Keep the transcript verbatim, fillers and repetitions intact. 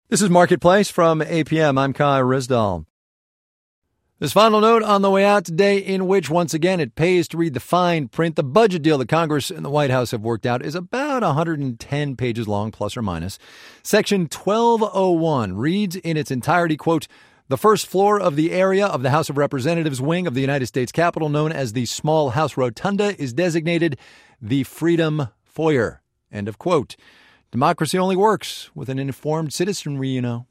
This is Marketplace from A P M. I'm Kai Risdall. This final note on the way out today, in which, once again, it pays to read the fine print. The budget deal that Congress and the White House have worked out is about one hundred ten pages long, plus or minus. Section twelve oh one reads in its entirety, quote, "The first floor of the area of the House of Representatives wing of the United States Capitol, known as the Small House Rotunda, is designated the Freedom Foyer." End of quote. Democracy only works with an informed citizenry, you know.